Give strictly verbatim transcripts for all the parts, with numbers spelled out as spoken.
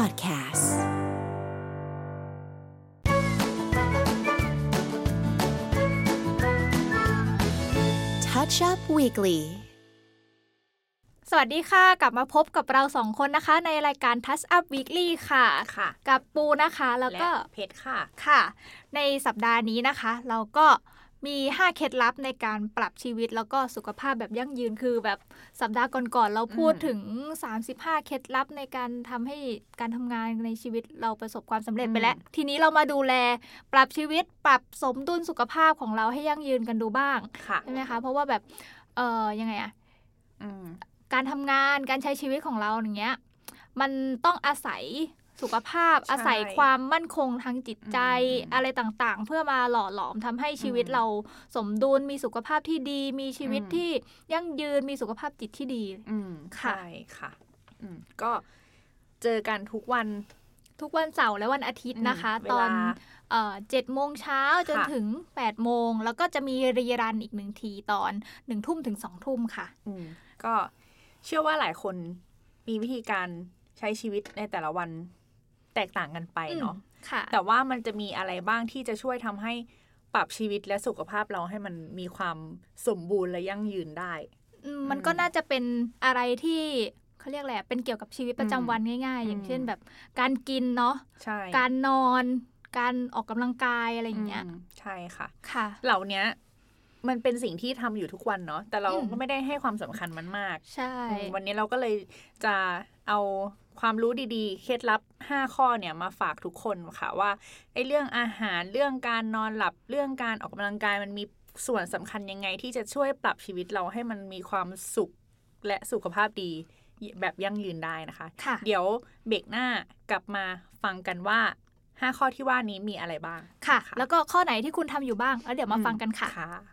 Podcast Touch Up Weekly สวัสดีค่ะกลับมาพบกับเราสองคนนะคะในรายการ Touch Up Weekly ค่ะค่ะกับปูนะคะแล้วก็เพชรค่ะค่ะในสัปดาห์นี้นะคะเราก็มีห้าเคล็ดลับในการปรับชีวิตแล้วก็สุขภาพแบบยั่งยืนคือแบบสัปดาห์ก่อนๆเราพูดถึงสามสิบห้าเคล็ดลับในการทำให้การทำงานในชีวิตเราประสบความสำเร็จไปแล้วทีนี้เรามาดูแลปรับชีวิตปรับสมดุลสุขภาพของเราให้ยั่งยืนกันดูบ้างใช่ไหมคะเพราะว่าแบบเอ่อยังไงอะการทำงานการใช้ชีวิตของเราอย่างเงี้ยมันต้องอาศัยสุขภาพอาศัยความมั่นคงทางจิตใจอะไรต่างๆเพื่อมาหล่อหลอมทำให้ชีวิตเราสมดุลมีสุขภาพที่ดีมีชีวิตที่ยั่งยืนมีสุขภาพจิตที่ดีค่ะใช่ค่ะก็เจอกันทุกวันทุกวันเสาร์และวันอาทิตย์นะคะตอนเจ็ดโมงเช้าจนถึงแปดโมงแล้วก็จะมีรีรันอีกหนึ่งทีตอนหนึ่งทุ่มถึงสองทุ่มค่ะก็เชื่อว่าหลายคนมีวิธีการใช้ชีวิตในแต่ละวันแตกต่างกันไปเนาะแต่ว่ามันจะมีอะไรบ้างที่จะช่วยทำให้ปรับชีวิตและสุขภาพเราให้มันมีความสมบูรณ์และยั่งยืนได้มันก็น่าจะเป็นอะไรที่เขาเรียกแหละเป็นเกี่ยวกับชีวิตประจำวันง่ายๆอย่างเช่นแบบการกินเนาะการนอนการออกกำลังกายอะไรอย่างเงี้ยใช่ค่ะค่ะเหล่านี้มันเป็นสิ่งที่ทำอยู่ทุกวันเนาะแต่เราก็ไม่ได้ให้ความสำคัญมันมากใช่วันนี้เราก็เลยจะเอาความรู้ดีๆเคล็ดลับห้าข้อเนี่ยมาฝากทุกคนค่ะว่าไอ้เรื่องอาหารเรื่องการนอนหลับเรื่องการออกกำลังกายมันมีส่วนสำคัญยังไงที่จะช่วยปรับชีวิตเราให้มันมีความสุขและสุขภาพดีแบบยั่งยืนได้นะคะเดี๋ยวเบรกหน้ากลับมาฟังกันว่าห้าข้อที่ว่านี้มีอะไรบ้างค่ะแล้วก็ข้อไหนที่คุณทำอยู่บ้างแล้วเดี๋ยวมาฟังกันค่ะ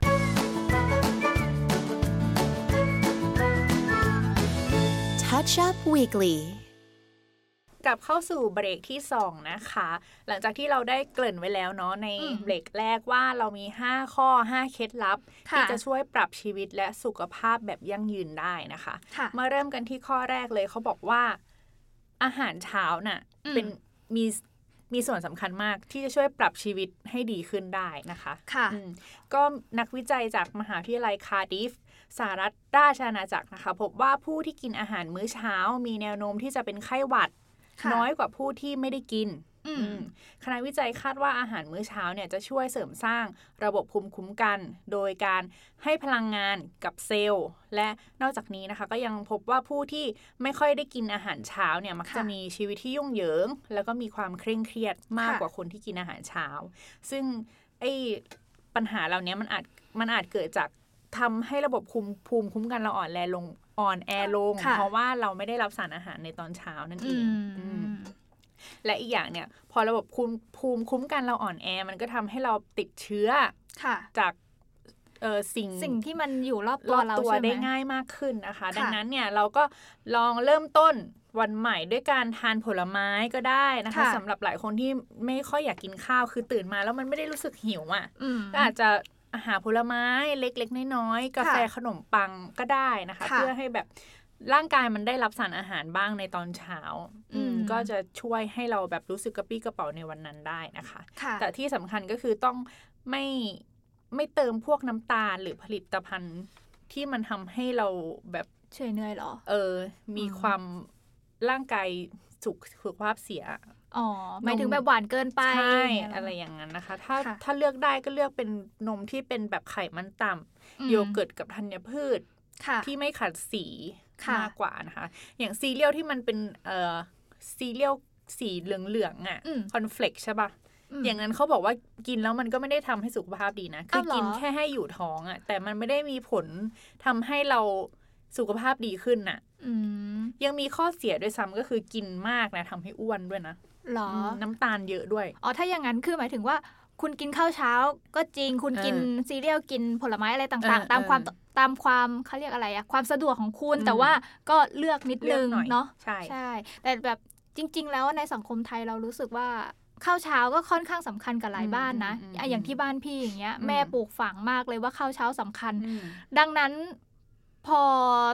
Touch Up Weekly กลับเข้าสู่เบรกที่สองนะคะหลังจากที่เราได้เกริ่นไว้แล้วเนาะในเบรกแรกว่าเรามีห้าข้อห้าเคล็ดลับที่จะช่วยปรับชีวิตและสุขภาพแบบยั่งยืนได้นะคะมาเริ่มกันที่ข้อแรกเลยเขาบอกว่าอาหารเช้าน่ะเป็นมีมีส่วนสำคัญมากที่จะช่วยปรับชีวิตให้ดีขึ้นได้นะคะค่ะก็นักวิจัยจากมหาวิทยาลัยคาร์ดิฟสหรัฐราชอาณาจักรนะคะพบว่าผู้ที่กินอาหารมื้อเช้ามีแนวโน้มที่จะเป็นไข้หวัดน้อยกว่าผู้ที่ไม่ได้กินคณะวิจัยคาดว่าอาหารมื้อเช้าเนี่ยจะช่วยเสริมสร้างระบบภูมิคุ้มกันโดยการให้พลังงานกับเซลล์และนอกจากนี้นะคะก็ยังพบว่าผู้ที่ไม่ค่อยได้กินอาหารเช้าเนี่ยมักจะมีชีวิตที่ยุ่งเหยิงแล้วก็มีความเคร่งเครียดมากกว่าคนที่กินอาหารเช้าซึ่งไอ้ปัญหาเหล่านี้มันอาจมันอาจเกิดจากทำให้ระบบภูมิคุ้มกันเราอ่อนแอลงอ่อนแอลงเพราะว่าเราไม่ได้รับสารอาหารในตอนเช้านั่นเองและอีกอย่างเนี่ยพอระบบภูมิคุ้มกันเราอ่อนแอมันก็ทำให้เราติดเชื้อจากเอ่อสิ่งสิ่งที่มันอยู่รอบตัวเราใช่ไหมได้ง่ายมากขึ้นนะคะดังนั้นเนี่ยเราก็ลองเริ่มต้นวันใหม่ด้วยการทานผลไม้ก็ได้นะคะสำหรับหลายคนที่ไม่ค่อยอยากกินข้าวคือตื่นมาแล้วมันไม่ได้รู้สึกหิวอ่ะก็อาจจะอาหารผลไม้เล็กๆน้อยๆกาแฟขนมปังก็ได้นะคะเพื่อให้แบบร่างกายมันได้รับสารอาหารบ้างในตอนเช้าก็จะช่วยให้เราแบบรู้สึกกระปรี้กระเป๋าในวันนั้นได้นะคะแต่ที่สำคัญก็คือต้องไม่ไม่เติมพวกน้ำตาลหรือผลิตภัณฑ์ที่มันทำให้เราแบบเฉยเหนื่อยหรอเออมีความร่างกายสุขสุขภาพเสียอ๋อหมายถึงแบบหวานเกินไปใช่อะไรอย่างนั้นนะคะถ้าถ้าเลือกได้ก็เลือกเป็นนมที่เป็นแบบไขมันต่ำโยเกิร์ตกับธัญพืชที่ไม่ขัดสีมากกว่านะคะอย่างซีเรียลที่มันเป็นเอ่อซีเรียลสีเหลืองๆอ่ะคอนเฟลกใช่ป่ะอย่างนั้นเขาบอกว่ากินแล้วมันก็ไม่ได้ทำให้สุขภาพดีนะคือกินแค่ให้อยู่ท้องอ่ะแต่มันไม่ได้มีผลทำให้เราสุขภาพดีขึ้นน่ะยังมีข้อเสียด้วยซ้ำก็คือกินมากนะทำให้อ้วนด้วยนะหรอน้ำตาลเยอะด้วยอ๋อถ้าอย่างนั้นคือหมายถึงว่าคุณกินข้าวเช้าก็จริงคุณกินซีเรียลกินผลไม้อะไรต่างๆตามความตามความเขาเรียกอะไรอะความสะดวกของคุณแต่ว่าก็เลือกนิดนึงเนาะใช่ใช่แต่แบบจริงๆแล้วในสังคมไทยเรารู้สึกว่าข้าวเช้าก็ค่อนข้างสำคัญกับหลายบ้านนะอย่างที่บ้านพี่อย่างเงี้ยแม่ปลูกฝังมากเลยว่าข้าวเช้าสำคัญดังนั้นพอโต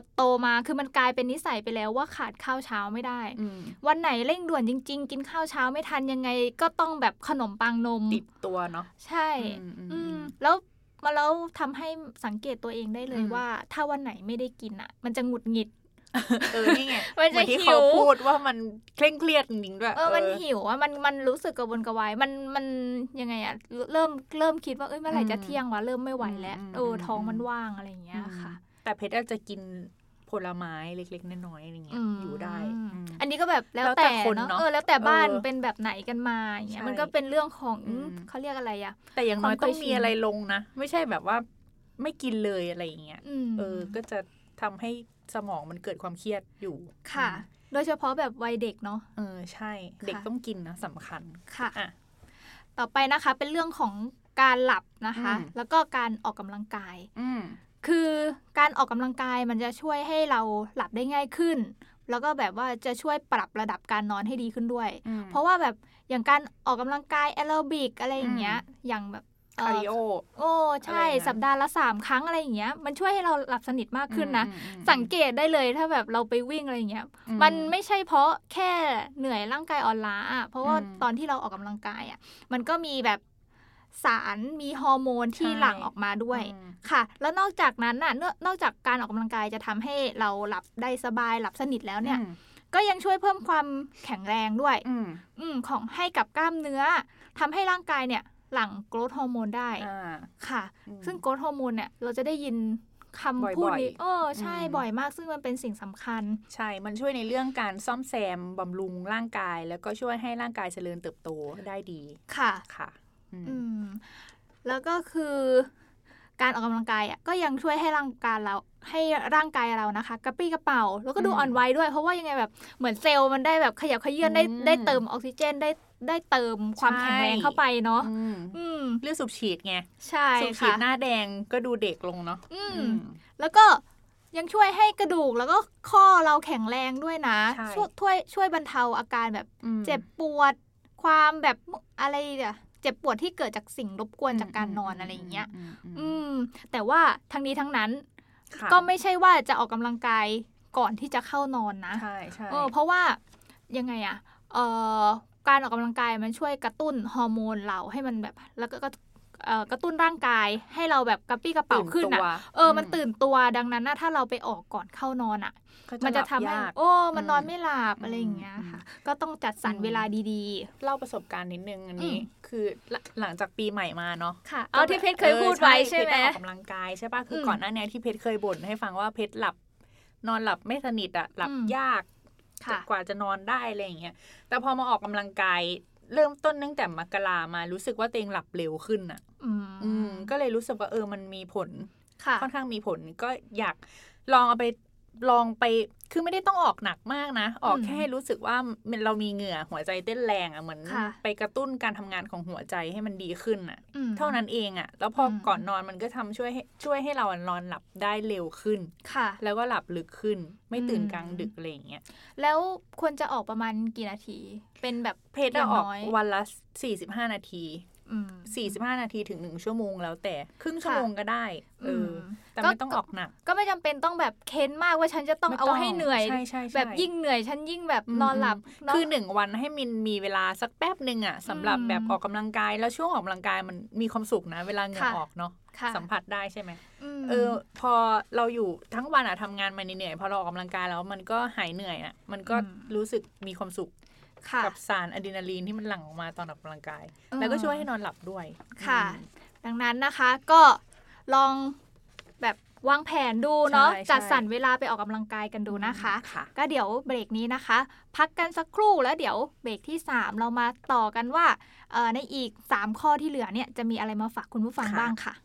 มาคือมันกลายเป็นนิสัยไปแล้วว่าขาดข้าวเช้าไม่ได้วันไหนเร่งด่วนจริงๆกินข้าวเช้าไม่ทันยังไงก็ต้องแบบขนมปังนมติดตัวเนาะใช่อืมแล้วมาแล้วทำให้สังเกตตัวเองได้เลยว่าถ้าวันไหนไม่ได้กินอ่ะมันจะหงุดหงิดเออนี่ไงเหมือนที่เขาพูดว่ามันเคร่งเครียดจริงๆด้วยเออมันหิวอ่ะมันมันรู้สึกกระวนกระวายมันมันยังไงอ่ะเริ่มเริ่มคิดว่าเอ้ยเมื่อไหร่จะเที่ยงวะเริ่มไม่ไหวแล้วเออท้องมันว่างอะไรอย่างเงี้ยค่ะแต่เพชรอาจจะกินผลไม้เล็กๆน้อยๆอะไรเงี้ยอยู่ได้อันนี้ก็แบบแล้วแต่เนาะเออแล้วแต่บ้านเป็นแบบไหนกันมาอย่างเงี้ยมันก็เป็นเรื่องของเขาเรียกอะไรอ่ะแต่อย่างน้อยต้องมีอะไรลงนะไม่ใช่แบบว่าไม่กินเลยอะไรอย่างเงี้ยเออก็จะทำให้สมองมันเกิดความเครียดอยู่ค่ะโดยเฉพาะแบบวัยเด็กเนาะเออใช่เด็กต้องกินนะสำคัญค่ะอ่ะต่อไปนะคะเป็นเรื่องของการหลับนะคะแล้วก็การออกกำลังกายคือการออกกำลังกายมันจะช่วยให้เราหลับได้ง่ายขึ้นแล้วก็แบบว่าจะช่วยปรับระดับการนอนให้ดีขึ้นด้วยเพราะว่าแบบอย่างการออกกำลังกายแอโรบิกอะไรอย่างเงี้ยอย่างแบบคาร์ดิโอโอ้ใช่สัปดาห์ละสามครั้งอะไรอย่างเงี้ยมันช่วยให้เราหลับสนิทมากขึ้นนะสังเกตได้เลยถ้าแบบเราไปวิ่งอะไรอย่างเงี้ยมันไม่ใช่เพราะแค่เหนื่อยร่างกายอ่อนล้าอ่ะเพราะว่าตอนที่เราออกกำลังกายอ่ะมันก็มีแบบสารมีฮอร์โมนที่หลั่งออกมาด้วยค่ะแล้วนอกจากนั้นน่ะนอกจากการออกกำลังกายจะทำให้เราหลับได้สบายหลับสนิทแล้วเนี่ยก็ยังช่วยเพิ่มความแข็งแรงด้วยอืมของให้กับกล้ามเนื้อทำให้ร่างกายเนี่ยหลั่งโกรทฮอร์โมนได้ค่ะซึ่งโกรทฮอร์โมนเนี่ยเราจะได้ยินคำพูดนี้เออใช่บ่อยมากซึ่งมันเป็นสิ่งสำคัญใช่มันช่วยในเรื่องการซ่อมแซมบำรุงร่างกายแล้วก็ช่วยให้ร่างกายเจริญเติบโตได้ดีค่ะค่ะอืมแล้วก็คือการออกกำลังกายอ่ะก็ยังช่วยให้ร่างกายเราให้ร่างกายเรานะคะกระปรี้กระเป๋าแล้วก็ดูอ่อนวัยด้วยเพราะว่ายังไงแบบเหมือนเซลล์มันได้แบบขยับเขยื้อนได้ได้เติมออกซิเจนได้ได้เติมความแข็งแรงเข้าไปเนาะเลือดสูบฉีดไงใช่สูบฉีดหน้าแดงก็ดูเด็กลงเนาะแล้วก็ยังช่วยให้กระดูกแล้วก็ข้อเราแข็งแรงด้วยนะช่วยช่วยช่วยบรรเทาอาการแบบเจ็บปวดความแบบอะไรเนี่ยเจ็บปวดที่เกิดจากสิ่งรบกวนจากการนอนอะไรอย่างเงี้ยอืมแต่ว่าทั้งนี้ทั้งนั้นก็ไม่ใช่ว่าจะออกกำลังกายก่อนที่จะเข้านอนนะใช่ใช่เออเพราะว่ายังไงอะเอ่อการออกกำลังกายมันช่วยกระตุ้นฮอร์โมนเราให้มันแบบแล้วก็กระตุ้นร่างกายให้เราแบบกระปรี้กระเป๋าขึ้นอ่ะเออมันตื่นตัวดังนั้นนะถ้าเราไปออกก่อนเข้านอนอ่ะมันจะทำให้โอ้มันนอนไม่หลับอะไรอย่างเงี้ยค่ะก็ต้องจัดสรรเวลาดีๆเล่าประสบการณ์นิดนึงอันนี้คือหลังจากปีใหม่มาเนาะค่ะเอาที่เพชรเคยพูดไว้ใช่ไหมออกกำลังกายใช่ป่ะคือก่อนหน้านี้ที่เพชรเคยบ่นให้ฟังว่าเพชรหลับนอนหลับไม่สนิทอ่ะหลับยากกว่าจะนอนได้อะไรอย่างเงี้ยแต่พอมาออกกำลังกายเริ่มต้นตั้งแต่มกรามารู้สึกว่าตัวเองหลับเร็วขึ้นอ่ะอืมก็เลยรู้สึกว่าเออมันมีผลค่อนข้างมีผลก็อยากลองเอาไปลองไปคือไม่ได้ต้องออกหนักมากนะออกแค่รู้สึกว่าเรามีเหงื่อหัวใจเต้นแรงอ่ะเหมือนไปกระตุ้นการทำงานของหัวใจให้มันดีขึ้นอ่ะเท่านั้นเองอ่ะแล้วพอก่อนนอนมันก็ทำช่วยให้ช่วยให้เรานอนหลับได้เร็วขึ้นแล้วก็หลับลึกขึ้นไม่ตื่นกลางดึกอะไรอย่างเงี้ยแล้วควรจะออกประมาณกี่นาทีเป็นแบบเพจออกวันละสี่สิบห้านาทีสี่สิบห้านาทีถึงหนึ่งชั่วโมงแล้วแต่ครึ่งชั่วโมงก็ได้เออแต่ไม่ต้องออกหนักก็ไม่จำเป็นต้องแบบเค้นมากว่าฉันจะต้องเอาให้เหนื่อยแบบยิ่งเหนื่อยฉันยิ่งแบบนอนหลับคือหนึ่งวันให้มินมีเวลาสักแป๊บนึงอ่ะสำหรับแบบออกกำลังกายแล้วช่วงออกกำลังกายมันมีความสุขนะเวลาเหงื่อออกเนาะสัมผัสได้ใช่ไหมเออพอเราอยู่ทั้งวันอ่ะทำงานมาเหนื่อยพอเราออกกำลังกายแล้วมันก็หายเหนื่อยอ่ะมันก็รู้สึกมีความสุขกับสารอะดรีนาลีนที่มันหลั่งออกมาตอนออกกำลังกายแล้วก็ช่วยให้นอนหลับด้วยค่ะดังนั้นนะคะก็ลองแบบวางแผนดูเนาะจัดสรรเวลาไปออกกำลังกายกันดูนะคะก็เดี๋ยวเบรกนี้นะคะพักกันสักครู่แล้วเดี๋ยวเบรกที่สามเรามาต่อกันว่าในอีกสามข้อที่เหลือเนี่ยจะมีอะไรมาฝากคุณผู้ฟังบ้างค่ะ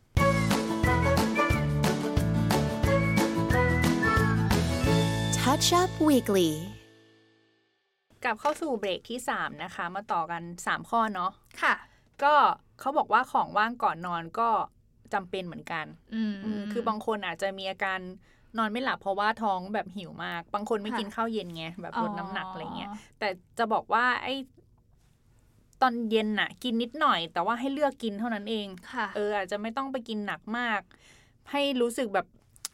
Touch Up Weekly กลับเข้าสู่เบรกที่สามนะคะมาต่อกันสามข้อเนาะค่ะก็เขาบอกว่าของว่างก่อนนอนก็จำเป็นเหมือนกันคือบางคนอาจจะมีอาการนอนไม่หลับเพราะว่าท้องแบบหิวมากบางคนไม่กินข้าวเย็นไงแบบลดน้ำหนักอะไรเงี้ยแต่จะบอกว่าไอ้ตอนเย็นน่ะกินนิดหน่อยแต่ว่าให้เลือกกินเท่านั้นเองเอออาจจะไม่ต้องไปกินหนักมากให้รู้สึกแบบ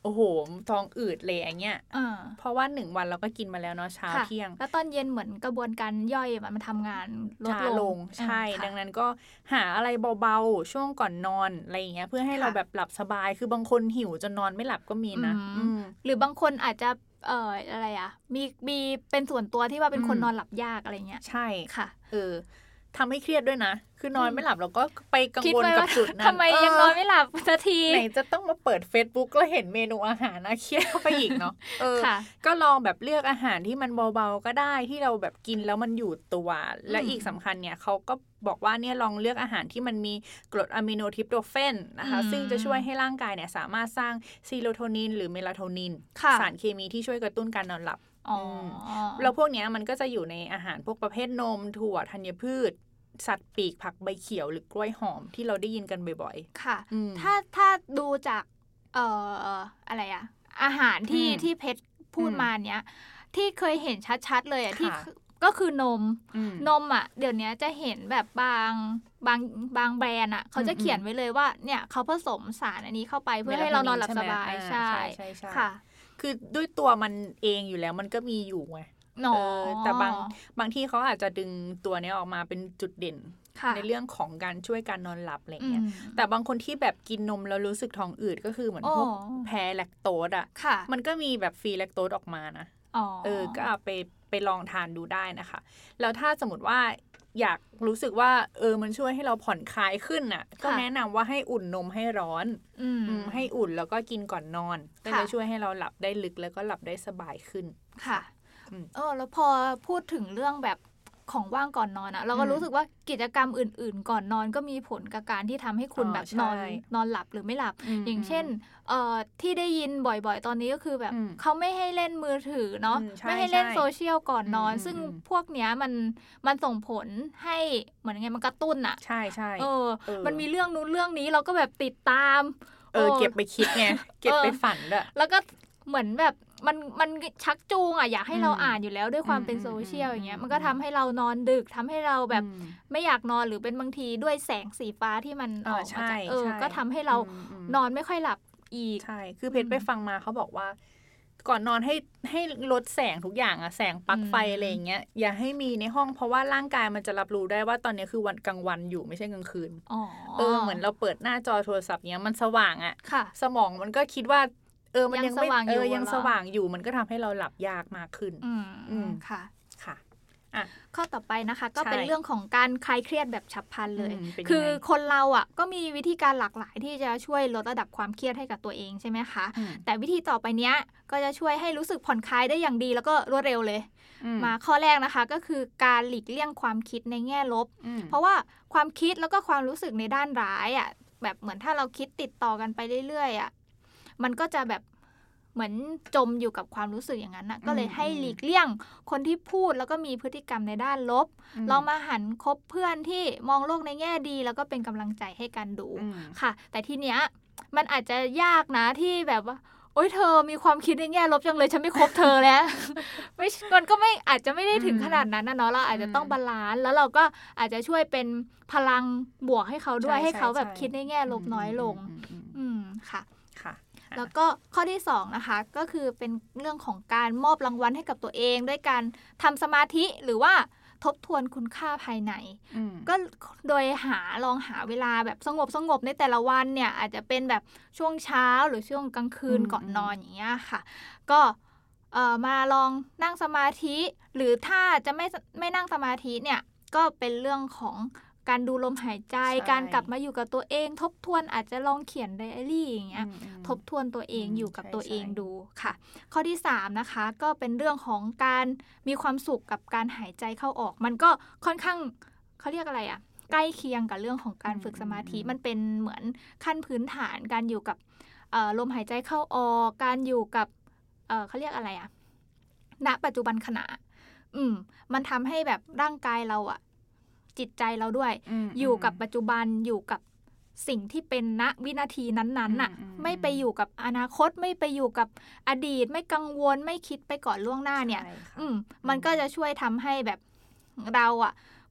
โอ้โหท้องอืดเลยอย่างเงี้ยเพราะว่าหนึ่งวันเราก็กินมาแล้วเนาะเช้าเที่ยงแล้วตอนเย็นเหมือนกระบวนการย่อยมันทำงานลดลงใช่ดังนั้นก็หาอะไรเบาๆช่วงก่อนนอนอะไรอย่างเงี้ยเพื่อให้เราแบบหลับสบายคือบางคนหิวจนนอนไม่หลับก็มีนะหรือบางคนอาจจะเอ่ออะไรอ่ะมีมีเป็นส่วนตัวที่ว่าเป็นคนนอนหลับยากอะไรเงี้ยใช่ค่ะเออทำให้เครียดด้วยนะคือนอนไม่หลับเราก็ไปกังวลกับจุดนั้นทำไมยังนอนไม่หลับสักทีไหนจะต้องมาเปิด Facebook แล้วเห็นเมนูอาหารนะเครียดเข้าไปอีกเนาะเออก็ลองแบบเลือกอาหารที่มันเบาๆก็ได้ที่เราแบบกินแล้วมันอยู่ตัวและอีกสำคัญเนี่ยเขาก็บอกว่าเนี่ยลองเลือกอาหารที่มันมีกรดอะมิโนทริปโตเฟนนะคะซึ่งจะช่วยให้ร่างกายเนี่ยสามารถสร้างซีโรโทนินหรือเมลาโทนินสารเคมีที่ช่วยกระตุ้นการนอนหลับแล้วพวกนี้มันก็จะอยู่ในอาหารพวกประเภทนมถั่วธัญพืชสัตว์ปีกผักใบเขียวหรือกล้วยหอมที่เราได้ยินกันบ่อยๆค่ะถ้าถ้าดูจากเอ่ออะไรอะอาหารที่ที่เพชรพูดมาเนี้ยที่เคยเห็นชัดๆเลยอะที่ก็คือนมนมอ่ะเดี๋ยวนี้จะเห็นแบบบางบางบางแบรนด์อ่ะเขาจะเขียนไว้เลยว่าเนี่ยเขาผสมสารอันนี้เข้าไปเพื่อให้เรานอนหลับสบายใช่ค่ะคือด้วยตัวมันเองอยู่แล้วมันก็มีอยู่ไงเออแต่บางบางที่เขาอาจจะดึงตัวนี้ออกมาเป็นจุดเด่นในเรื่องของการช่วยการนอนหลับอะไรเงี้ยแต่บางคนที่แบบกินนมแล้วรู้สึกท้องอืดก็คือเหมือนพวกแพ้แลคโตสอ่ะมันก็มีแบบฟรีแลคโตสออกมานะเออก็เอาไปไปลองทานดูได้นะคะแล้วถ้าสมมติว่าอยากรู้สึกว่าเออมันช่วยให้เราผ่อนคลายขึ้นน่ะก็แนะนำว่าให้อุ่นนมให้ร้อนให้อุ่นแล้วก็กินก่อนนอนก็จะช่วยให้เราหลับได้ลึกแล้วก็หลับได้สบายขึ้นค่ะเออแล้วพอพูดถึงเรื่องแบบของว่างก่อนนอนอะเราก็รู้สึกว่ากิจกรรมอื่นๆก่อนนอนก็มีผลกับการที่ทำให้คุณแบบนอนนอนหลับหรือไม่หลับอย่างเช่นเอ่อที่ได้ยินบ่อยๆตอนนี้ก็คือแบบเขาไม่ให้เล่นมือถือเนาะไม่ให้เล่นโซเชียลก่อนนอนซึ่งพวกเนี้ยมันมันส่งผลให้เหมือนไงมันกระตุ้นอะใช่ใช่เออมันมีเรื่องนู้นเรื่องนี้เราก็แบบติดตามเออเก็บไปคิดไงเก็บไปฝันด้วยแล้วก็เหมือนแบบมันมันชักจูงอ่ะอยากให้เราอ่านอยู่แล้วด้วยความเป็นโซเชียลอย่างเงี้ยมันก็ทำให้เรานอนดึกทำให้เราแบบไม่อยากนอนหรือเป็นบางทีด้วยแสงสีฟ้าที่มันออกมาจากเออก็ทำให้เรานอนไม่ค่อยหลับอีกใช่คือเพชรไปฟังมาเขาบอกว่าก่อนนอนให้ให้ลดแสงทุกอย่างอะแสงปลั๊กไฟอะไรอย่างเงี้ยอย่าให้มีในห้องเพราะว่าร่างกายมันจะรับรู้ได้ว่าตอนนี้คือวันกลางวันอยู่ไม่ใช่กลางคืนเออเหมือนเราเปิดหน้าจอโทรศัพท์เนี้ยมันสว่างอะสมองมันก็คิดว่าเออมันยังไม่เออยังสว่างอยู่มันก็ทำให้เราหลับยากมากขึ้นอืมค่ะค่ะอ่ะข้อต่อไปนะคะก็เป็นเรื่องของการคลายเครียดแบบฉับพลันเลยคือคนเราอ่ะก็มีวิธีการหลากหลายที่จะช่วยลดระดับความเครียดให้กับตัวเองใช่ไหมคะแต่วิธีต่อไปเนี้ยก็จะช่วยให้รู้สึกผ่อนคลายได้อย่างดีแล้วก็รวดเร็วเลยมาข้อแรกนะคะก็คือการหลีกเลี่ยงความคิดในแง่ลบเพราะว่าความคิดแล้วก็ความรู้สึกในด้านร้ายอ่ะแบบเหมือนถ้าเราคิดติดต่อกันไปเรื่อยๆอ่ะมันก็จะแบบเหมือนจมอยู่กับความรู้สึกอย่างนั้นนะก็เลยให้หลีกเลี่ยงคนที่พูดแล้วก็มีพฤติกรรมในด้านลบลองมาหันคบเพื่อนที่มองโลกในแง่ดีแล้วก็เป็นกำลังใจให้กันดูค่ะแต่ทีเนี้ยมันอาจจะยากนะที่แบบว่าโอ๊ยเธอมีความคิดในแง่ลบจังเลยฉันไม่คบเธอแล้วไม่มันก็ไม่อาจจะไม่ได้ถึงขนาดนั้นนะเนาะเราอาจจะต้องบาลานซ์แล้วเราก็อาจจะช่วยเป็นพลังบวกให้เขาด้วยให้เขาแบบคิดในแง่ลบน้อยลงอืมค่ะแล้วก็ข้อที่สองนะคะก็คือเป็นเรื่องของการมอบรางวัลให้กับตัวเองด้วยการทำสมาธิหรือว่าทบทวนคุณค่าภายในก็โดยหาลองหาเวลาแบบสงบสงบในแต่ละวันเนี่ยอาจจะเป็นแบบช่วงเช้าหรือช่วงกลางคืนก่อนนอนอย่างเงี้ยค่ะก็เอ่อมาลองนั่งสมาธิหรือถ้าจะไม่ไม่นั่งสมาธิเนี่ยก็เป็นเรื่องของการดูลมหายใจการกลับมาอยู่กับตัวเองทบทวนอาจจะลองเขียนไดอารี่อย่างเงี้ยทบทวนตัวเองอยู่กับตัวเองดูค่ะข้อที่สามนะคะก็เป็นเรื่องของการมีความสุขกับการหายใจเข้าออกมันก็ค่อนข้างเขาเรียกอะไรอะใกล้เคียงกับเรื่องของการฝึกสมาธิมันเป็นเหมือนขั้นพื้นฐานการอยู่กับลมหายใจเข้าออกการอยู่กับเขาเรียกอะไรอะณปัจจุบันขณะอืมมันทำให้แบบร่างกายเราอะจิตใจเราด้วย อ, อยู่กับปัจจุบันอยู่กับสิ่งที่เป็นณวินาทีนั้นๆน่ะไม่ไปอยู่กับอนาคตไม่ไปอยู่กับอดีตไม่กังวลไม่คิดไปก่อนล่วงหน้าเนี่ยอืมมันก็จะช่วยทำให้แบบเราอ่ะ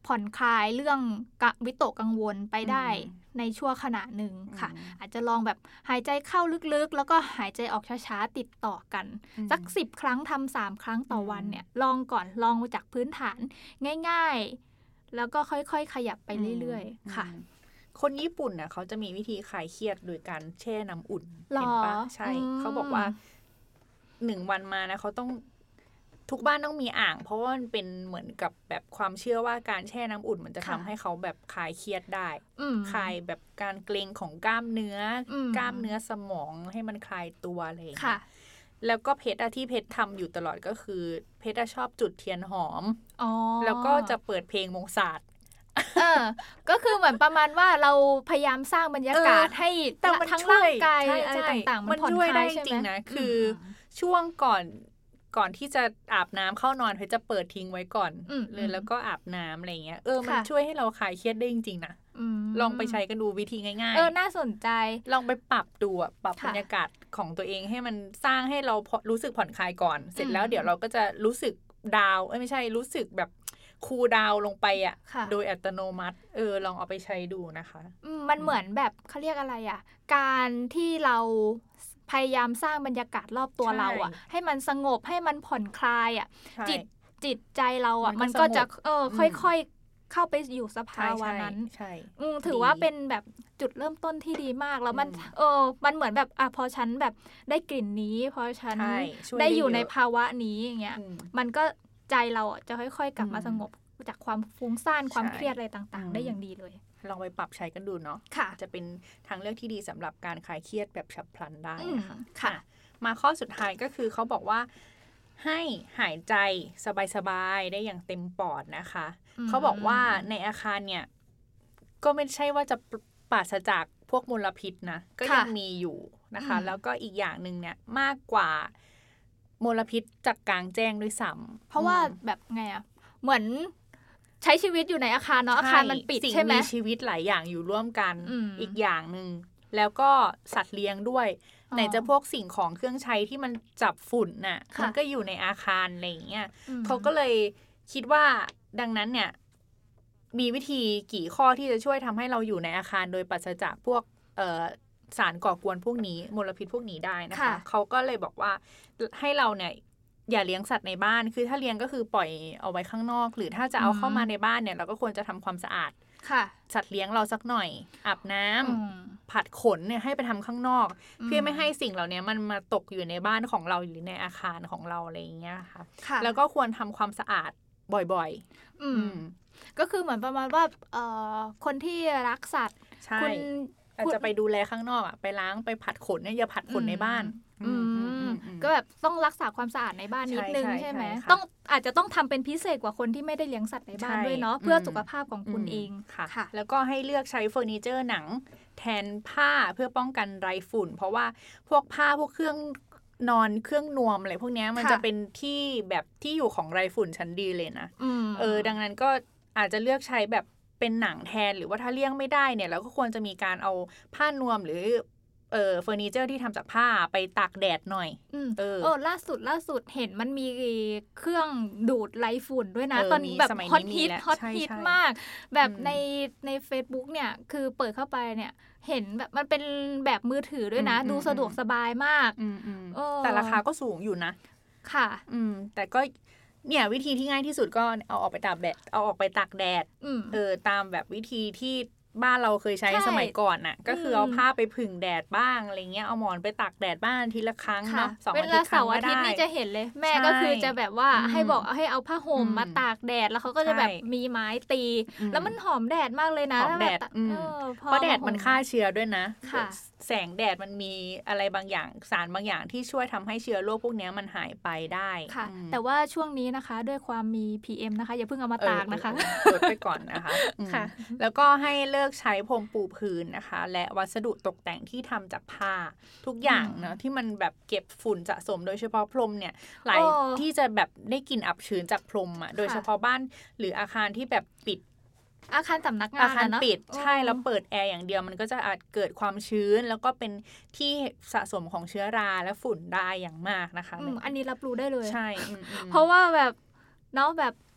ผ่อนคลายเรื่องวิตกกังวลไปได้ในชั่วขณะหนึ่งค่ะอาจจะลองแบบหายใจเข้าลึกๆแล้วก็หายใจออกช้าๆติดต่อกันสักสิบครั้งทำสามครั้งต่อวันเนี่ยลองก่อนลองจากพื้นฐานง่ายๆแล้วก็ค่อยๆขยับไปเรื่อยๆค่ะคนญี่ปุ่นน่ะเขาจะมีวิธีคลายเครียดโดยการแช่น้ำอุ่นเห็นปะใช่เขาบอกว่าหนึ่งวันมานะเขาต้องทุกบ้านต้องมีอ่างเพราะว่ามันเป็นเหมือนกับแบบความเชื่อว่าการแช่น้ำอุ่นมันจะทำให้เขาแบบคลายเครียดได้คลายแบบการเกร็งของกล้ามเนื้อกล้ามเนื้อสมองให้มันคลายตัวอะไรอย่างเงี้ยแล้วก็เพชรที่เพชรทำอยู่ตลอดก็คือเพชรชอบจุดเทียนหอมแล้วก็จะเปิดเพลงมงสาดเออก็คือเหมือนประมาณว่าเราพยายามสร้างบรรยากาศให้ทั้งร่างกายอะไรต่างๆมันผ่อนคลายใช่ไหมนะคือช่วงก่อนก่อนที่จะอาบน้ำเข้านอนเพชรจะเปิดทิ้งไว้ก่อนเลยแล้วก็อาบน้ำอะไรเงี้ยเออมันช่วยให้เราคลายเครียดได้จริงๆนะลองไปใช้กันดูวิธีง่ายๆเออน่าสนใจลองไปปรับดูปรับบรรยากาศของตัวเองให้มันสร้างให้เรารู้สึกผ่อนคลายก่อนเสร็จแล้วเดี๋ยวเราก็จะรู้สึกดาวเอ้ยไม่ใช่รู้สึกแบบคูลดาวลงไปอ่ะโดยอัตโนมัติเออลองเอาไปใช้ดูนะคะมันเหมือนแบบเขาเรียกอะไรอ่ะการที่เราพยายามสร้างบรรยากาศรอบตัวเราอ่ะให้มันสงบให้มันผ่อนคลายอ่ะจิตจิตใจเราอ่ะมันก็จะเออค่อยๆเข้าไปอยู่สภาวะนั้นใช่ถือว่าเป็นแบบจุดเริ่มต้นที่ดีมากแล้วมันเออมันเหมือนแบบอ่ะพอฉันแบบได้กลิ่นนี้พอฉันได้อยู่ในภาวะนี้อย่างเงี้ยมันก็ใจเราอ่ะจะค่อยๆกลับมาสงบจากความฟุ้งซ่านความเครียดอะไรต่างๆได้อย่างดีเลยลองไปปรับใช้กันดูเนาะจะเป็นทางเลือกที่ดีสำหรับการคลายเครียดแบบฉับพลันได้นะคะค่ะมาข้อสุดท้ายก็คือเขาบอกว่าให้หายใจสบายๆได้อย่างเต็มปอดนะคะเขาบอกว่าในอาคารเนี่ยก็ไม่ใช่ว่าจะปราศจากพวกมลพิษนะก็ยังมีอยู่นะคะแล้วก็อีกอย่างนึงเนี่ยมากกว่ามลพิษจากกลางแจ้งด้วยซ้ำเพราะว่าแบบไงอะเหมือนใช้ชีวิตอยู่ในอาคารเนาะอาคารมันปิดใช่ไหมมีชีวิตหลายอย่างอยู่ร่วมกันอีกอย่างนึงแล้วก็สัตว์เลี้ยงด้วยไหนจะพวกสิ่งของเครื่องใช้ที่มันจับฝุ่นน่ะมันก็อยู่ในอาคารอะไรอย่างเงี้ยเขาก็เลยคิดว่าดังนั้นเนี่ยมีวิธีกี่ข้อที่จะช่วยทำให้เราอยู่ในอาคารโดยปราศจากพวกเอ่อสารก่อกวนพวกนี้มลพิษพวกนี้ได้นะคะเขาก็เลยบอกว่าให้เราเนี่ยอย่าเลี้ยงสัตว์ในบ้านคือถ้าเลี้ยงก็คือปล่อยเอาไว้ข้างนอกหรือถ้าจะเอาเข้ามาในบ้านเนี่ยเราก็ควรจะทำความสะอาดสัตว์เลี้ยงเราสักหน่อยอาบน้ำผัดขนเนี่ยให้ไปทำข้างนอกเพื่อไม่ให้สิ่งเหล่านี้มันมาตกอยู่ในบ้านของเราหรือในอาคารของเราอะไรอย่างเงี้ยค่ะแล้วก็ควรทำความสะอาดบ่อยๆอืมก็คือเหมือนประมาณว่าเอ่อคนที่รักสัตว์คุณอาจจะไปดูแลข้างนอกอ่ะไปล้างไปผัดขนเนี่ยอย่าผัดขนในบ้านก็แบบต้องรักษาความสะอาดในบ้านนิดนึงใช่ไหมต้องอาจจะต้องทำเป็นพิเศษกว่าคนที่ไม่ได้เลี้ยงสัตว์ในบ้านด้วยเนาะเพื่อสุขภาพของคุณเองค่ะแล้วก็ให้เลือกใช้เฟอร์นิเจอร์หนังแทนผ้าเพื่อป้องกันไรฝุ่นเพราะว่าพวกผ้าพวกเครื่องนอนเครื่องนวมอะไรพวกนี้มันจะเป็นที่แบบที่อยู่ของไรฝุ่นชั้นดีเลยนะเออดังนั้นก็อาจจะเลือกใช้แบบเป็นหนังแทนหรือว่าถ้าเลี่ยงไม่ได้เนี่ยเราก็ควรจะมีการเอาผ้านวมหรือเออเฟอร์นิเจอร์ที่ทำจากผ้าไปตากแดดหน่อยเออเออล่าสุดล่าสุดเห็นมันมีเครื่องดูดไรฝุ่นด้วยนะตอนนี้แบบฮอตฮิตฮอตฮิตมากแบบในใน Facebook เนี่ยคือเปิดเข้าไปเนี่ยเห็นแบบมันเป็นแบบมือถือด้วยนะดูสะดวกสบายมากแต่ราคาก็สูงอยู่นะค่ะอืมแต่ก็เนี่ยวิธีที่ง่ายที่สุดก็เอาออกไปตากแดดเอาออกไปตากแดดเออตามแบบวิธีที่บ้านเราเคยใช้สมัยก่อนน่ะก็คือเอาผ้าไปผึ่งแดดบ้างอะไรเงี้ยเอาหมอนไปตากแดดบ้างทีละครั้งเนาะสองอาทิตย์ครั้งก็ได้เวลาเสาร์อาทิตย์นี่จะเห็นเลยแม่ก็คือจะแบบว่าให้บอกให้เอาผ้าห่มมาตากแดดแล้วเขาก็จะแบบมีไม้ตีแล้วมันหอมแดดมากเลยนะหอมแดดเพราะแดดมันฆ่าเชื้อด้วยนะแสงแดดมันมีอะไรบางอย่างสารบางอย่างที่ช่วยทำให้เชื้อโรคพวกนี้มันหายไปได้ค่ะแต่ว่าช่วงนี้นะคะด้วยความมี พี เอ็ม นะคะอย่าเพิ่งเอามาตากนะคะลดไปก่อนนะคะค่ะแล้วก็ให้เลิกใช้พรมปูพื้นนะคะและวัสดุตกแต่งที่ทำจากผ้าทุกอย่างนะที่มันแบบเก็บฝุ่นสะสมโดยเฉพาะพรมเนี่ยหลายที่จะแบบได้กลิ่นอับชื้นจากพรมอ่ะโดยเฉพาะบ้านหรืออาคารที่แบบปิดอาคารสำนักงานอาคารปิดใช่แล้วเปิดแอร์อย่างเดียวมันก็จะอาจเกิดความชื้นแล้วก็เป็นที่สะสมของเชื้อราและฝุ่นได้อย่างมากนะคะอันนี้รับรู้ได้เลยใช่เพราะว่าแบบเนาะแบบ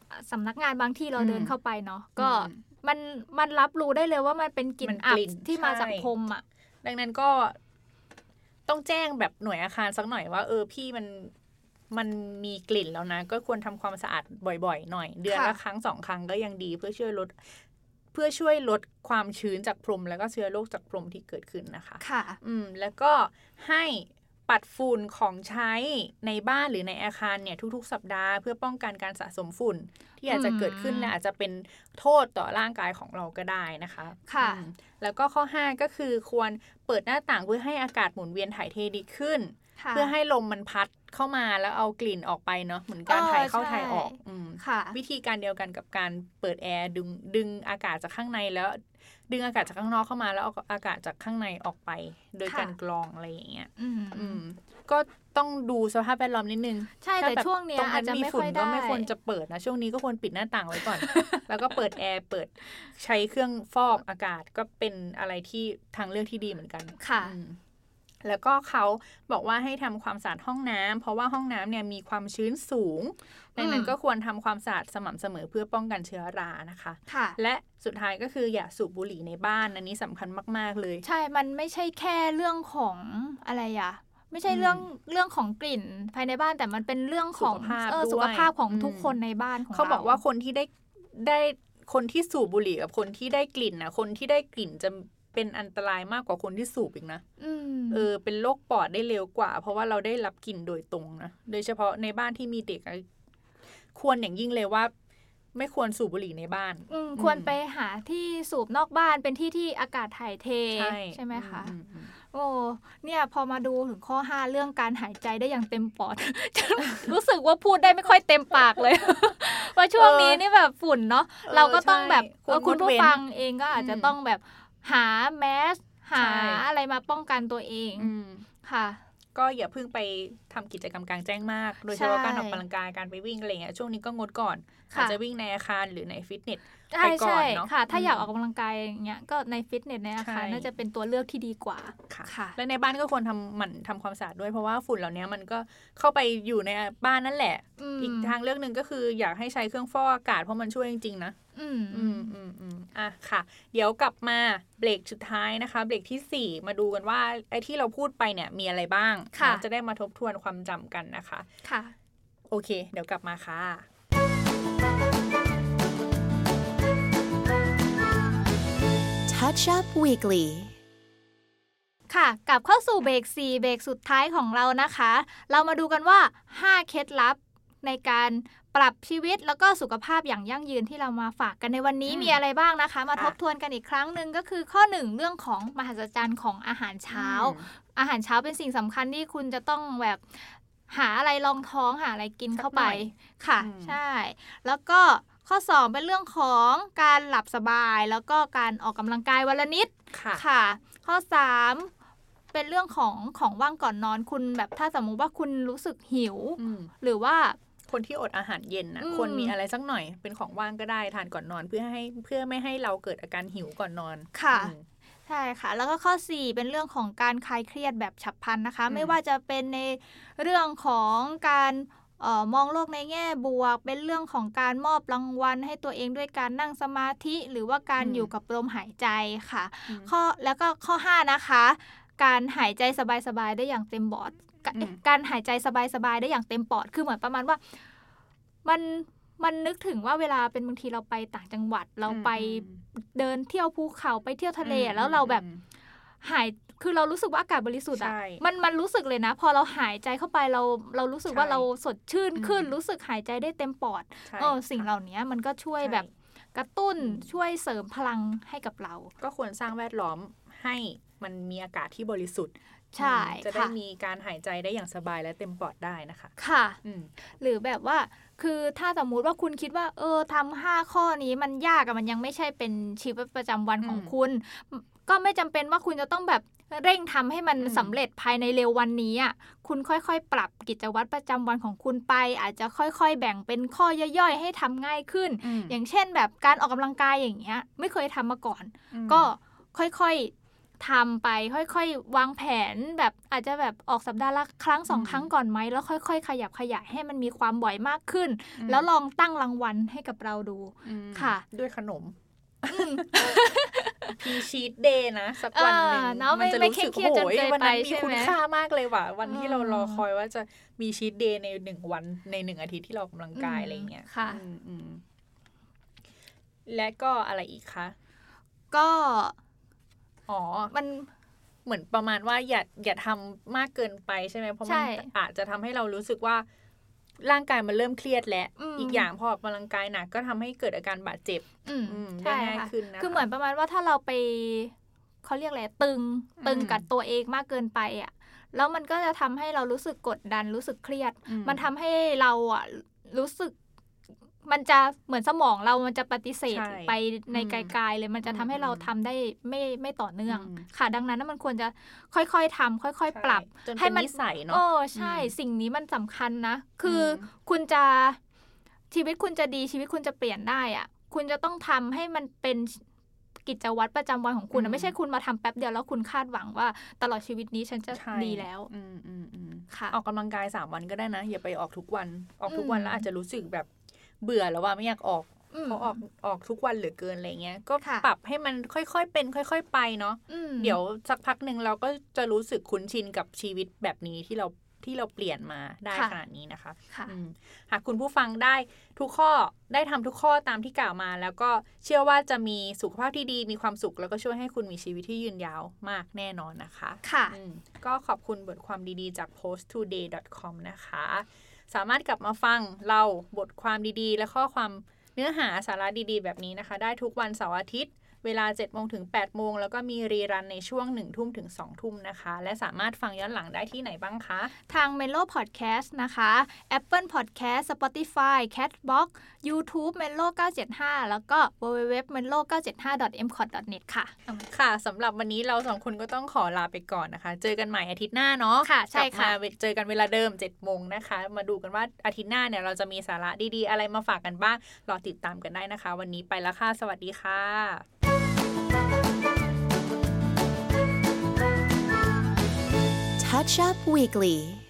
สำนักงานบางที่เราอืมเดินเข้าไปเนาะก็อืมมันมันรับรู้ได้เลยว่ามันเป็นกลิ่มัน นอับกลิ่นที่มาใช่จากพรมอ่ะดังนั้นก็ต้องแจ้งแบบหน่วยอาคารสักหน่อยว่าเออพี่มันมันมีกลิ่นแล้วนะ ก็ควรทำความสะอาดบ่อยๆหน่อย เดือนละค่ะครั้งสองครั้งก็ยังดีเพื่อช่วยลดเพื่อช่วยลดความชื้นจากพรมแล้วก็เชื้อโรคจากพรมที่เกิดขึ้นนะคะค่ะอืมแล้วก็ให้ปัดฝุ่นของใช้ในบ้านหรือในอาคารเนี่ยทุกๆ สัปดาห์เพื่อป้องกันการสะสมฝุ่นที่อาจจะเกิดขึ้นอืมและอาจจะเป็นโทษต่อร่างกายของเราก็ได้นะคะค่ะอืมแล้วก็ข้อห้าก็คือควรเปิดหน้าต่างเพื่อให้อากาศหมุนเวียนถ่ายเทดีขึ้นค่ะเพื่อให้ลมมันพัดเข้ามาแล้วเอากลิ่นออกไปเนาะเหมือนการเออถ่ายเข้าใช่ถ่ายออกอืมค่ะวิธีการเดียวกันกับการเปิดแอร์ดึงดึงอากาศจากข้างในแล้วดึงอากาศจากข้างนอกเข้ามาแล้วเอาอากาศจากข้างในออกไป โดยค่ะการกรองอะไรอย่างเงี้ยอืมอืมก็ต้องดูสภาพแวดล้อมนิดนึงใช่แต่ถ้าบบช่วงเนี้ยตรงอาจจะมีไม่ฝุ่ค่นอยก็ได้ไม่ควรจะเปิดนะช่วงนี้ก็ควรปิดหน้าต่างไว้ก่อน แล้วก็เปิดแอร์เปิดใช้เครื่องฟอกอากาศก็เป็นอะไรที่ทางเลือกที่ดีเหมือนกันค่ะอืมแล้วก็เขาบอกว่าให้ทำความสะอาดห้องน้ำเพราะว่าห้องน้ำเนี่ยมีความชื้นสูงดังนั้นอืมก็ควรทำความสะอาดสม่ำเสมอเพื่อป้องกันเชื้อรานะคะค่ะและสุดท้ายก็คืออย่าสูบบุหรี่ในบ้านอันนี้สำคัญมากๆเลยใช่ มันไม่ใช่แค่เรื่องของอะไรอะไม่ใช่อืมเรื่องเรื่องของกลิ่นภายในบ้านแต่มันเป็นเรื่องของสุขภาพเออด้วยสุขภาพของอืมทุกคนในบ้านของเขาบอกว่าเราคนที่ได้ได้คนที่สูบบุหรี่กับคนที่ได้กลิ่นนะคนที่ได้กลิ่นจะเป็นอันตรายมากกว่าคนที่สูบอีกนะอืมเออเป็นโรคปอดได้เร็วกว่า เพราะว่าเราได้รับกลิ่นโดยตรงนะโดยเฉพาะในบ้านที่มีเด็กอะควรอย่างยิ่งเลยว่า ไม่ควรสูบบุหรี่ในบ้านอืมควรไปหาที่สูบนอกบ้านเป็นที่ที่อากาศถ่ายเทใช่ไหมคะอืมอืมโอ้เนี่ยพอมาดูถึงข้อห้าเรื่องการหายใจได้อย่างเต็มปอด รู้สึกว่าพูดได้ไม่ค่อยเต็มปากเลย ว่าช่วงนี้นี่แบบฝุ่นเนาะเออเราก็ต้องแบบใช่เออคุณงดผู้เว้นฟังเองก็อาจจะอืมต้องแบบหาแมสหาใช่อะไรมาป้องกันตัวเองอืมค่ะก็อย่าเพิ่งไปทำกิจกรรมกลางแจ้งมาก โดยเฉพาะใช่การออกกำลังกายการไปวิ่งอะไรเงี้ยช่วงนี้ก็งดก่อนค่ะอาจจะวิ่งในอาคารหรือในฟิตเนสใช่ไปก่อใช่นเนาะค่ะ ถ้าอืมอยากออกกำลังกายอย่างเงี้ยก็ในฟิตเนสในอาคารใช่น่าจะเป็นตัวเลือกที่ดีกว่าค่ะค่ะและในบ้านก็ควรทำหมั่นทำความสะอาดด้วยเพราะว่าฝุ่นเหล่านี้มันก็เข้าไปอยู่ในบ้านนั่นแหละอืมอีกทางเลือกหนึ่งก็คืออยากให้ใช้เครื่องฟอกอากาศเพราะมันช่วยจริงๆนะอืมอืมอืมอืมอ่ะค่ะ เดี๋ยวกลับมาเบรกสุดท้ายนะคะ เบรกที่สี่มาดูกันว่าไอ้ที่เราพูดไปเนี่ยมีอะไรบ้างค่ะนะจะได้มาทบทวนความจำกันนะคะค่ะโอเค เดี๋ยวกลับมาค่ะ Touch Up Weekly ค่ะกลับเข้าสู่เบรกสี่เบรกสุดท้ายของเรานะคะ เรามาดูกันว่าห้าเคล็ดลับในการปรับชีวิตแล้วก็สุขภาพอย่างยั่งยืนที่เรามาฝากกันในวันนี้อืมมีอะไรบ้างนะคะ มาค่ะทบทวนกันอีกครั้งหนึ่งก็คือข้อหนึ่งเรื่องของมหัศจรรย์ของอาหารเช้าอืมอาหารเช้าเป็นสิ่งสำคัญที่คุณจะต้องแบบหาอะไรรองท้องหาอะไรกินเข้าไปสักหน่อยค่ะอืมใช่ แล้วก็ข้อสองเป็นเรื่องของการหลับสบาย แล้วก็การออกกำลังกายวันละนิดค่ะค่ะ ข้อสามเป็นเรื่องของของว่างก่อนนอนคุณแบบถ้าสมมุติว่าคุณรู้สึกหิวอืมหรือว่าคนที่อดอาหารเย็นนะอืมควรมีอะไรสักหน่อย เป็นของว่างก็ได้ทานก่อนนอนเพื่อให้เพื่อไม่ให้เราเกิดอาการหิวก่อนนอนค่ะอืมใช่ค่ะ แล้วก็ข้อสี่เป็นเรื่องของการคลายเครียดแบบฉับพลันนะคะอืมไม่ว่าจะเป็นในเรื่องของการเอ่อมองโลกในแง่บวก เป็นเรื่องของการมอบรางวัลให้ตัวเองด้วยการนั่งสมาธิ หรือว่าการอยู่กับลมหายใจค่ะอืมข้อแล้วก็ข้อห้านะคะ การหายใจสบายๆได้อย่างเต็มปอดกะอืมการหายใจสบายๆได้อย่างเต็มปอดคือเหมือนประมาณว่ามันมันนึกถึงว่าเวลาเป็นบางทีเราไปต่างจังหวัดเราไปอืมเดินเที่ยวภูเขาไปเที่ยวทะเลอืมอะแล้วเราแบบอืมหายคือเรารู้สึกว่าอากาศบริสุทธิ์อะใช่มันมันรู้สึกเลยนะ พอเราหายใจเข้าไปเราเรารู้สึกว่าใช่เราสดชื่นขึ้นอืมรู้สึกหายใจได้เต็มปอดใช่เออสิ่งเหล่านี้มันก็ช่วยใช่แบบกระตุ้นอืมช่วยเสริมพลังให้กับเราก็ควรสร้างแวดล้อมให้มันมีอากาศที่บริสุทธิ์ใช่อืมจะได้ค่ะมีการหายใจได้อย่างสบายและเต็มปอดได้นะคะค่ะอืมหรือแบบว่าคือถ้าสมมุติว่าคุณคิดว่า เออทำห้าข้อนี้มันยากอะมันยังไม่ใช่เป็นชีวิตประจำวันของอืมคุณ ก็ไม่จำเป็นว่าคุณจะต้องแบบเร่งทำให้มันอืมสำเร็จภายในเร็ววันนี้อ่ะคุณค่อยๆ ปรับกิจวัตรประจำวันของคุณไป อาจจะค่อยๆ แบ่งเป็นข้อย่อยๆ ให้ทำง่ายขึ้นอืมอย่างเช่นแบบการออกกำลังกายอย่างเงี้ย ไม่เคยทำมาก่อนอืมก็ค่อยทำไปค่อยๆวางแผนแบบอาจจะแบบออกสัปดาห์ละครั้งสองครั้งก่อนไหมแล้วค่อยๆขยับขยายให้มันมีความบ่อยมากขึ้นแล้วลองตั้งรางวัลให้กับเราดูค่ะด้วยขนมพีชีทเดย์นะสักวันหนึ่งมันจะรู้สึกโอ้ยวันนั้นมีคุณค่ามากเลยว่ะวันที่เรารอคอยว่าจะมีชีทเดย์ในหนึ่งวันในหนึ่งอาทิตย์ที่เราออกกำลังกายอะไรเงี้ยค่ะและก็อะไรอีกคะก็อ๋อมันเหมือนประมาณว่าอย่าอย่าทำมากเกินไปใช่ไหมเพราะมันอาจจะทำให้เรารู้สึกว่าร่างกายมันเริ่มเครียดแล้ว อ, อีกอย่างพอออกกำลังกายหนักก็ทำให้เกิดอาการบาดเจ็บได้ง่ายขึ้นนะคือเหมือนประมาณว่าถ้าเราไปเขาเรียกอะไรตึงตึงกับตัวเองมากเกินไปอ่ะแล้วมันก็จะทำให้เรารู้สึกกดดันรู้สึกเครียดมันทำให้เราอ่ะรู้สึกมันจะเหมือนสมองเรามันจะปฏิเสธไปในไกลๆเลยมันจะทำให้เราทำได้ไม่ไม่ต่อเนื่องค่ะดังนั้นมันควรจะค่อยๆทำค่อยๆปรับให้มันนิสัยเนาะโอ้ใช่สิ่งนี้มันสำคัญนะคือคุณจะชีวิตคุณจะดีชีวิตคุณจะเปลี่ยนได้อ่ะคุณจะต้องทำให้มันเป็นกิจวัตรประจำวันของคุณไม่ใช่คุณมาทำแป๊บเดียวแล้วคุณคาดหวังว่าตลอดชีวิตนี้ฉันจะดีแล้วค่ะออกกำลังกายสามวันก็ได้นะอย่าไปออกทุกวันออกทุกวันแล้วอาจจะรู้สึกแบบเบื่อแล้วว่าไม่อยากออกเพราะออกออกทุกวันเหลือเกินอะไรเงี้ยก็ปรับให้มันค่อยๆเป็นค่อยๆไปเนาะเดี๋ยวสักพักนึงเราก็จะรู้สึกคุ้นชินกับชีวิตแบบนี้ที่เราที่เราเปลี่ยนมาได้ขนาดนี้นะคะหากคุณผู้ฟังได้ทุกข้อได้ทำทุกข้อตามที่กล่าวมาแล้วก็เชื่อว่าจะมีสุขภาพที่ดีมีความสุขแล้วก็ช่วยให้คุณมีชีวิตที่ยืนยาวมากแน่นอนนะคะค่ะก็ขอบคุณบทความดีๆจาก โพสต์ ทูเดย์ ดอท คอม นะคะสามารถกลับมาฟังเราบทความดีๆและข้อความเนื้อหาสาระดีๆแบบนี้นะคะได้ทุกวันเสาร์อาทิตย์เวลา เจ็ดโมงถึงแปดโมงแล้วก็มีรีรันในช่วง หนึ่งทุ่มถึงสองทุ่มนะคะและสามารถฟังย้อนหลังได้ที่ไหนบ้างคะทาง Melo Podcast นะคะ Apple Podcast Spotify Castbox YouTube Melo เก้าเจ็ดห้าแล้วก็ ดับเบิลยู ดับเบิลยู ดับเบิลยู ดอท melo เก้าเจ็ดห้า ดอท เอ็ม ซี โอ ที ดอท เน็ต ค่ะค่ะสำหรับวันนี้เราสองคนก็ต้องขอลาไปก่อนนะคะเจอกันใหม่อาทิตย์หน้าเนาะค่ะใช่ค่ะเจอกันเวลาเดิม เจ็ดโมงนะคะมาดูกันว่าอาทิตย์หน้าเนี่ยเราจะมีสาระดีๆอะไรมาฝากกันบ้างรอติดตามกันได้นะคะวันนี้ไปแล้วค่ะสวัสดีค่ะ Touch Up Weekly